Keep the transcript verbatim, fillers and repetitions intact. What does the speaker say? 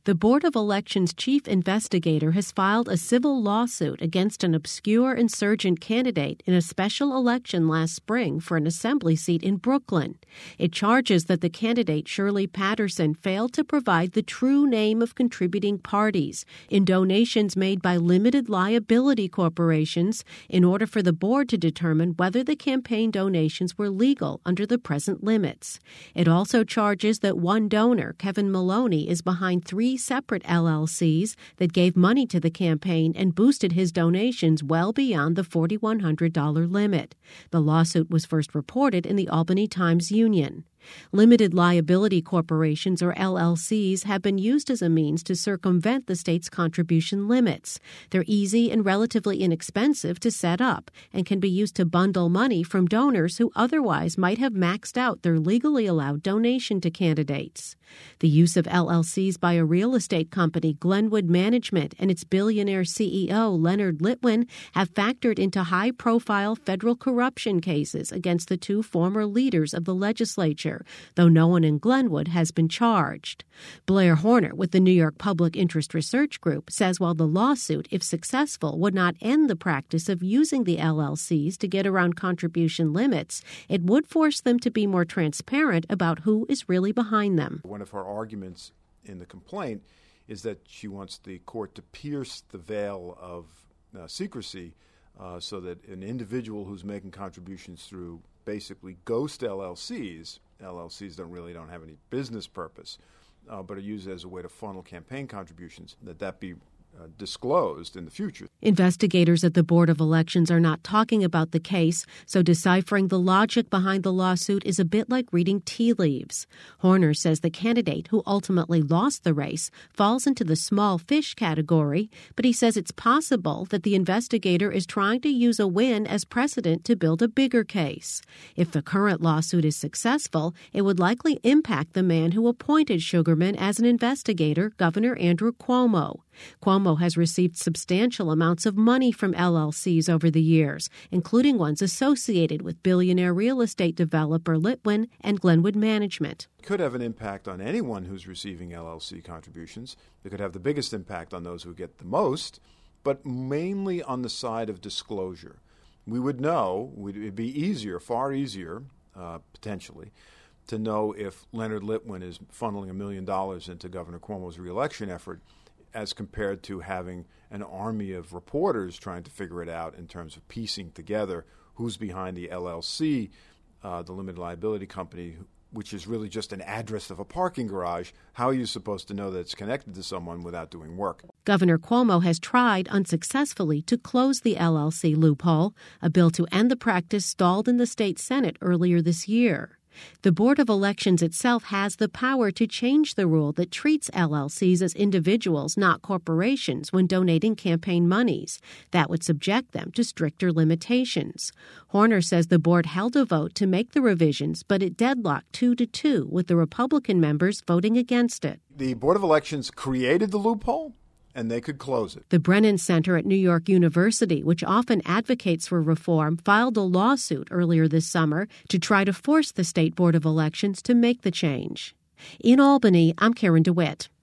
The Board of Elections chief investigator has filed a civil lawsuit against an obscure insurgent candidate in a special election last spring for an assembly seat in Brooklyn. It charges that the candidate, Shirley Patterson, failed to provide the true name of contributing parties in donations made by limited liability corporations in order for the board to determine whether the campaign donations were legal under the present limits. It also charges that one donor, Kevin Maloney, is behind three separate L L Cs that gave money to the campaign and boosted his donations well beyond the four thousand one hundred dollars limit. The lawsuit was first reported in the Albany Times-Union. Limited liability corporations, or L L Cs, have been used as a means to circumvent the state's contribution limits. They're easy and relatively inexpensive to set up and can be used to bundle money from donors who otherwise might have maxed out their legally allowed donation to candidates. The use of L L Cs by a real estate company, Glenwood Management, and its billionaire C E O, Leonard Litwin, have factored into high-profile federal corruption cases against the two former leaders of the legislature, though no one in Glenwood has been charged. Blair Horner with the New York Public Interest Research Group says while the lawsuit, if successful, would not end the practice of using the L L Cs to get around contribution limits, it would force them to be more transparent about who is really behind them. One of her arguments in the complaint is that she wants the court to pierce the veil of uh, secrecy uh, so that an individual who's making contributions through basically ghost L L Cs, L L Cs don't really don't have any business purpose, uh, but are used as a way to funnel campaign contributions, that that be uh, disclosed in the future. Investigators at the Board of Elections are not talking about the case, so deciphering the logic behind the lawsuit is a bit like reading tea leaves. Horner says the candidate, who ultimately lost the race, falls into the small fish category, but he says it's possible that the investigator is trying to use a win as precedent to build a bigger case. If the current lawsuit is successful, it would likely impact the man who appointed Sugarman as an investigator, Governor Andrew Cuomo. Cuomo has received substantial amounts of money from L L Cs over the years, including ones associated with billionaire real estate developer Litwin and Glenwood Management. It could have an impact on anyone who's receiving L L C contributions. It could have the biggest impact on those who get the most, but mainly on the side of disclosure. We would know, it would be easier, far easier, uh, potentially, to know if Leonard Litwin is funneling a million dollars into Governor Cuomo's reelection effort, as compared to having an army of reporters trying to figure it out in terms of piecing together who's behind the L L C, uh, the limited liability company, which is really just an address of a parking garage. How are you supposed to know that it's connected to someone without doing work? Governor Cuomo has tried unsuccessfully to close the L L C loophole. A bill to end the practice stalled in the state Senate earlier this year. The Board of Elections itself has the power to change the rule that treats L L Cs as individuals, not corporations, when donating campaign monies. That would subject them to stricter limitations. Horner says the board held a vote to make the revisions, but it deadlocked two to two, with the Republican members voting against it. The Board of Elections created the loophole, and they could close it. The Brennan Center at New York University, which often advocates for reform, filed a lawsuit earlier this summer to try to force the State Board of Elections to make the change. In Albany, I'm Karen DeWitt.